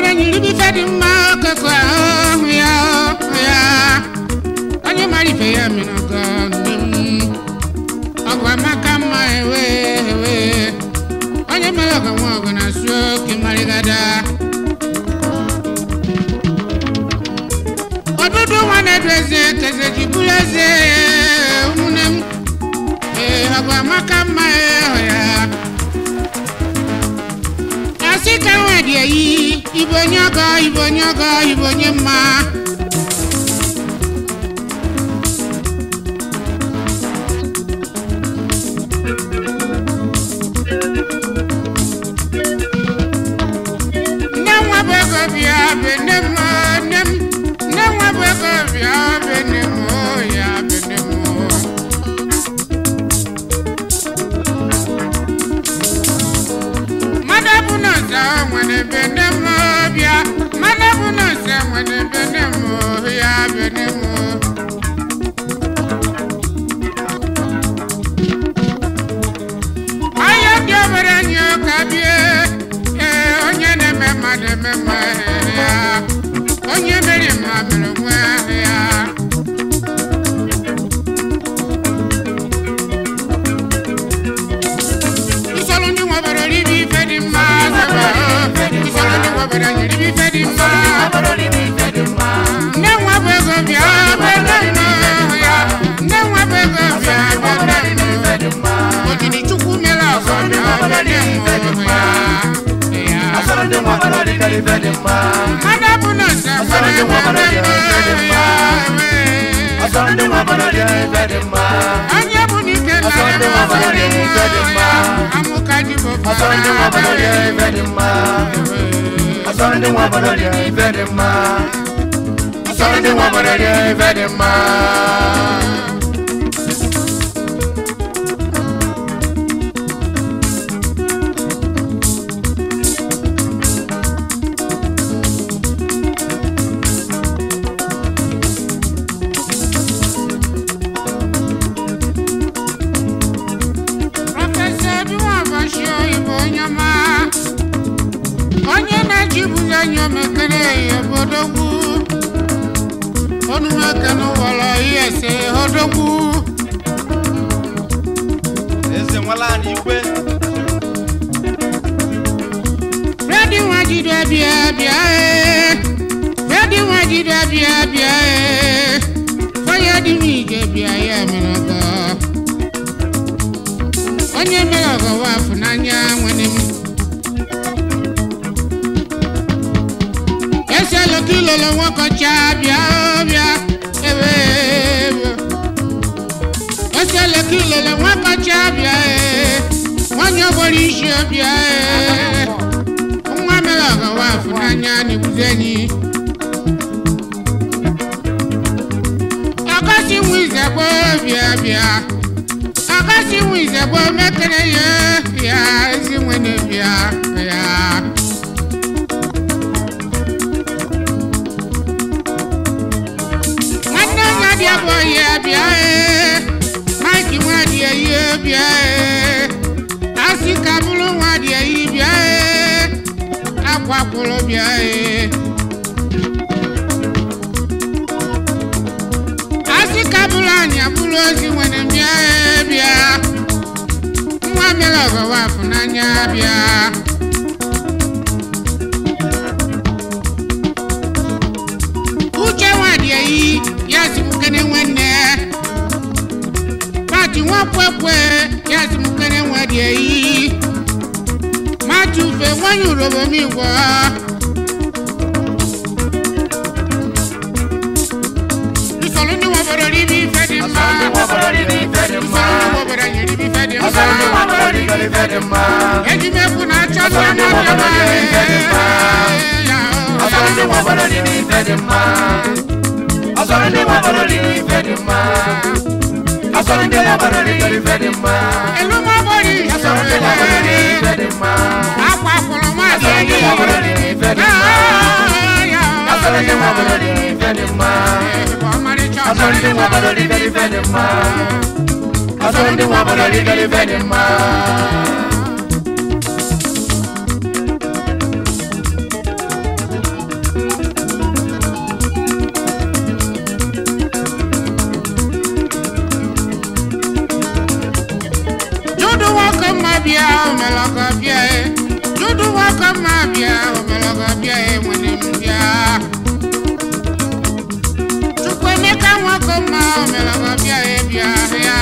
wabara nyiri bi fedi ma kako ya onye mari fe ya minogo ogwa makama ewe onye meloga mwogo na so ki marigada odudu wane dreze keze jibuleze umunem ogwa makama ya asika wadi yi ibonyogo ma bia omelogo bia dudu wakama bia omelogo bia mwene bia tukwemeka wakama omelogo bia bia ya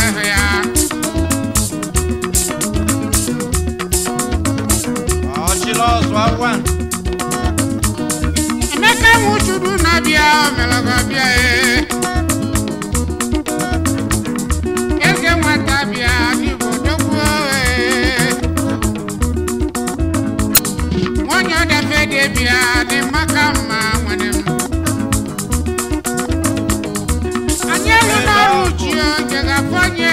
Ochilos wawan emeka muchudu na bia omelogo bia eze nwata bia ni bodogwo wonyo da fede bia ni makama mwene anyelu na ruchio jega fonye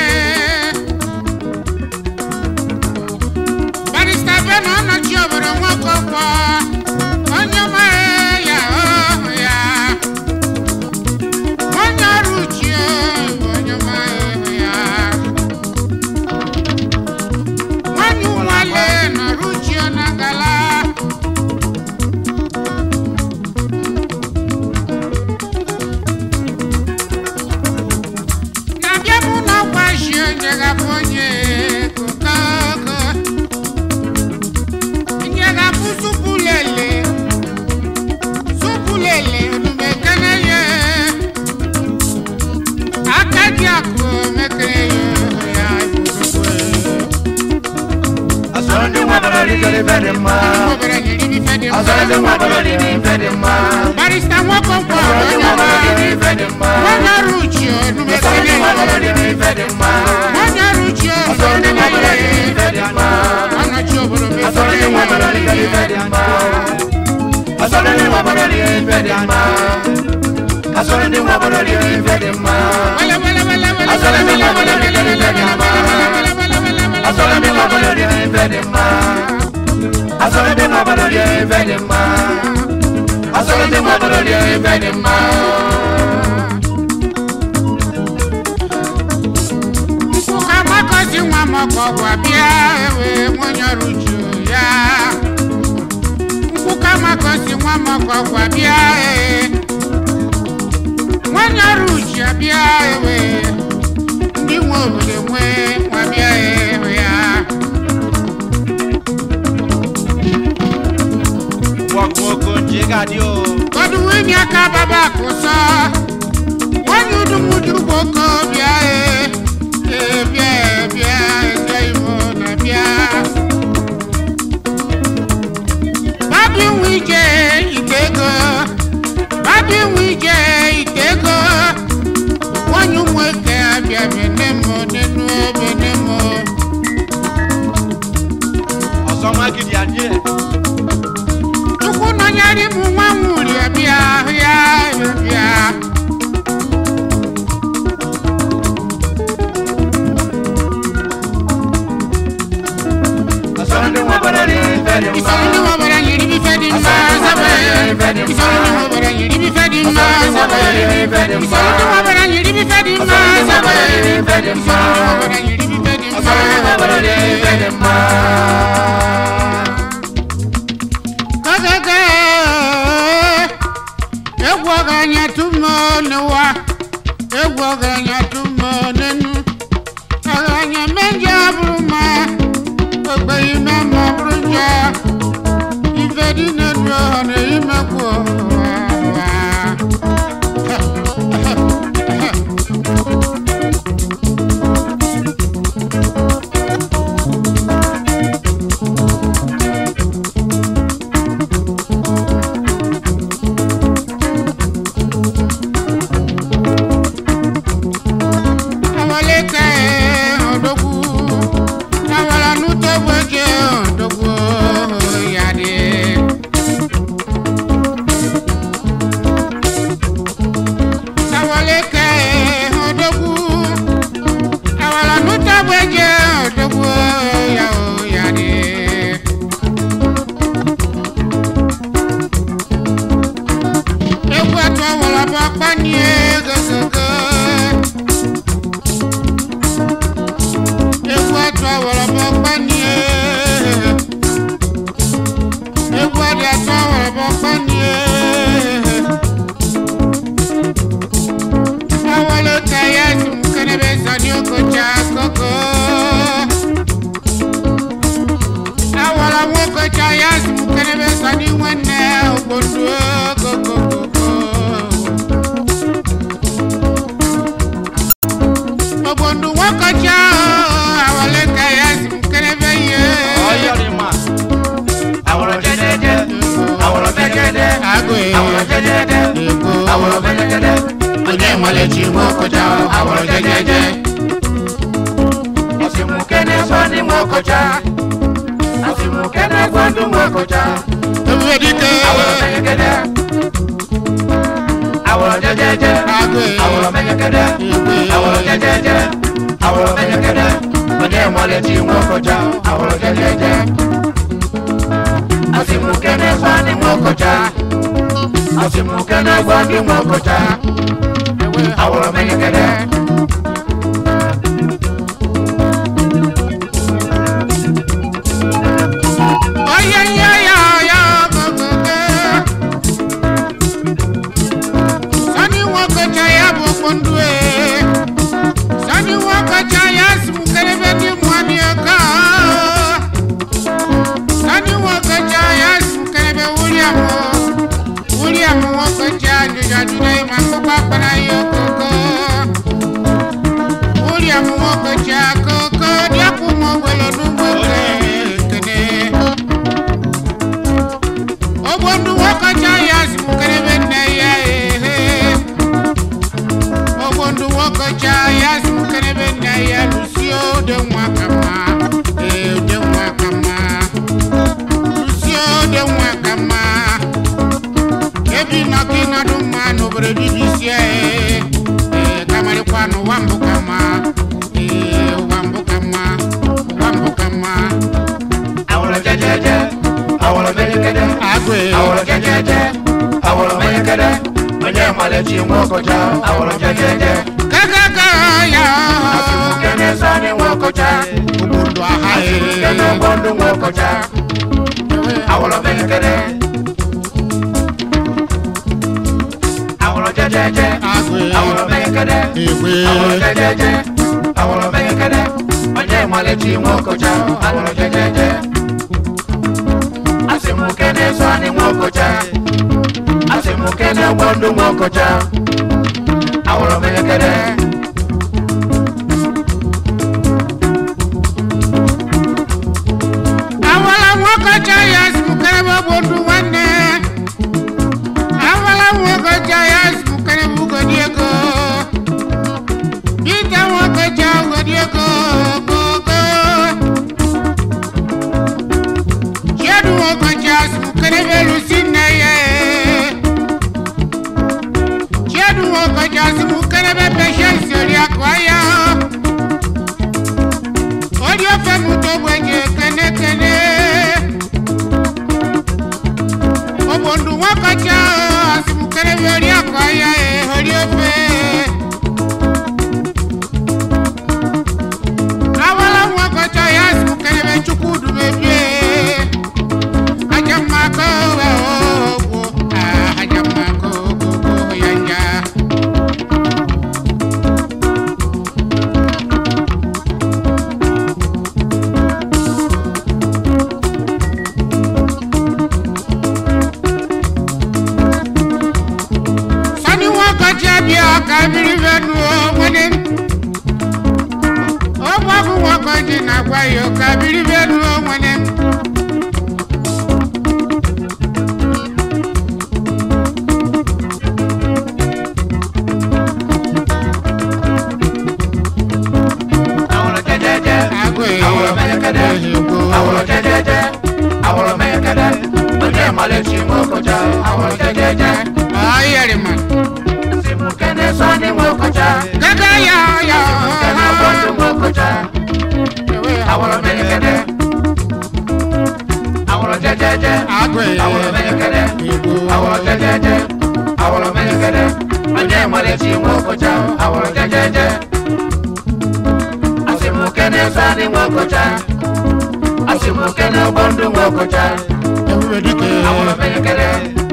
barista beno na chioboro nwoko kwa onyo ma ya ya onyo ruchio onyo ma ya wanyu wale na ruchio na gala njega ponye kokoko njega supulele numekaneye akadiako mekreye ya ibukwe Asonde wabarali kale fedema Asonde wabarali fedema barista wako kwa fedema wana ruchio numekaneye fedema wana ruchio Asonde wabarali fedema wana choboro Asonde wabarali fedema Asonde wabarali fedema Asonde wabarali fedema wala Asonde wabarali fedema Asonde wabarali fedema Asonde wabarali fedema Asonde wabarali fedema Mkosi wa mokogwa bia ewe monyoruchu ya Mkukama kosi wa mokogwa bia monyoruchu bia ewe Ndi mwobule mwe wa bia ewe ya Wakwoko njigadio Kodu wini akababa kusa Wanyudu mudu boko bia bia Babi wije itego Wanyu mweke abia benemo nenu benemo Osoma kidi anye Tukuno nyari muwamuri abia ya Asonde wabarali fedema Isoni wabara yiri bifedima zabe Isoni wabara yiri bifedima zabe Isoni wabara yiri bifedima zabe Isoni wabara yiri bifedima wabarali fedema Kagage Egwaganya tumonewa Egwaganya tumonenu Aganya menja bruma Ogbayi memo brunja Ifedi nedro hane imekwo Awaleka odogu Awala nutobeke odogu yade Awaleka odogu Awala nutobeke odogu yade Ewa to wala bakpani gosogo Ewa to wala bakpani Ewa to wala bakpani Awalo kaya sumkane besani okocha koko bondu go bondu wakacha awale kaya simkrebe ye Oyarima. Awolo jejeje. Awolo jejeje. agwe Awolo jejeje. Awolo jejeje. onye male chimokocha awolo jejeje Asimukene swani mokocha. Asimukene gwandu mokocha. wedike Awolo jejeje. Awolo jejeje. agwe Awolo jejeje. Awolo jejeje. Awolo jejeje. Onye male chimokocha. Awolo jejeje. Asimukene swani mokocha. Asimukene gwandu mokocha. Awolo jejeje. Sani wakacha ya bokondwe Sani wakacha ya simukerebe ni mwani aka Sani wakacha ya simukerebe William wakacha njujadune imakuba para yokoko William wakacha koko diapu mwelo numbwe kene Obondu wakacha ya simukerebe na ya Obondu wakacha ya simukerebe na ya Lucio de mwakama de mwakama Lucio de mwakama Ebi na kina duma no bredi bisie kamari kwano wambu kama wambu kama Awolo jejeje. Awolo jejeje. agwe Awolo jejeje. Awolo jejeje. Onye male chimokocha. Awolo jejeje. kaka ya Asimukene swani mokocha. Obondu ahae Asimukene gwandu mokocha. Awolo jejeje. Awolo jejeje. agwe Awolo jejeje. egwe Awolo jejeje. Awolo jejeje. Onye male chimokocha. Awolo jejeje. Asimukene swani mokocha. Asimukene gwandu mokocha. Awolo jejeje. awala wakacha ya simukerebe bondu wane awala wakacha ya simukerebe godiego Bita wakacha godiego gogo Jedu wakacha simukerebe lusine ye Jedu wakacha simukerebe patience oriakwaya Odio femuto bwenye kene Obondu wakacha asimukerebe oriakwaya odio fe Awala wakacha ya asimukerebe chukudu bebye Ajamako ajamako yanja Sani wakacha bia kabiri venu mwene Obabu wakacha na kwa yo kabiri venu mwene Awolo jejeje. agwe Awolo jejeje. Awolo jejeje. Awolo jejeje. Onye male chimokocha. Awolo jejeje. ayerima Asimukene swani mokocha. kaka ya Asimukene gwandu mokocha. Awolo jejeje. Awolo jejeje. agwe Awolo jejeje. Awolo jejeje. Awolo jejeje. Onye male chimokocha. Awolo jejeje. Asimukene swani mokocha. Asimukene gwandu mokocha. wedike Awolo jejeje.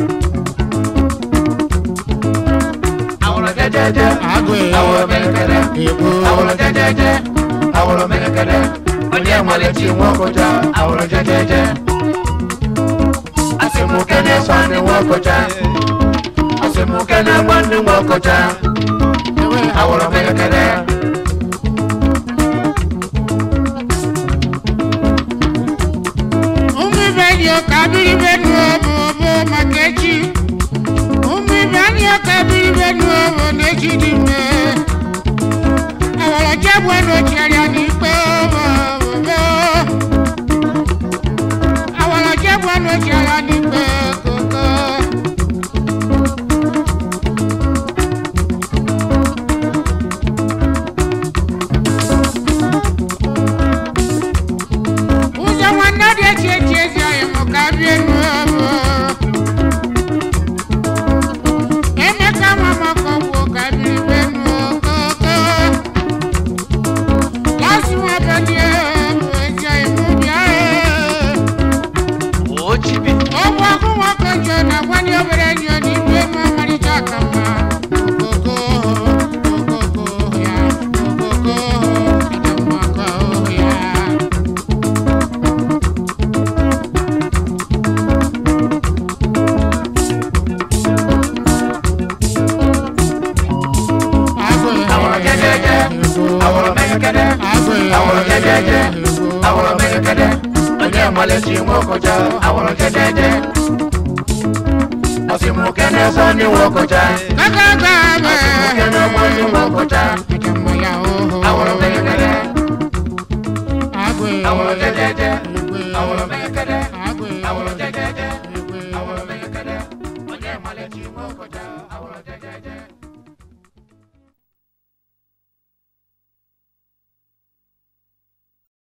Awolo jejeje. agwe Awolo jejeje. Awolo jejeje. Awolo jejeje. Onye male chimokocha. Awolo jejeje. asemukene kwani wokoja asemukene kwani wokoja awolo mekede Umibelio kabiri benu obo makechi Umibelio kabiri benu obo nechi dime Awolo jebwe no cheria ni pe obo Awolo jebwe no cheria ni pe koko awolo mekede onye malechi nwokoja awolo jejeje asimukene kwani wokoja asimukene kwani wokoja awolo mekede awolo jejeje awolo mekede awolo jejeje awolo mekede onye malechi nwokoja awolo jejeje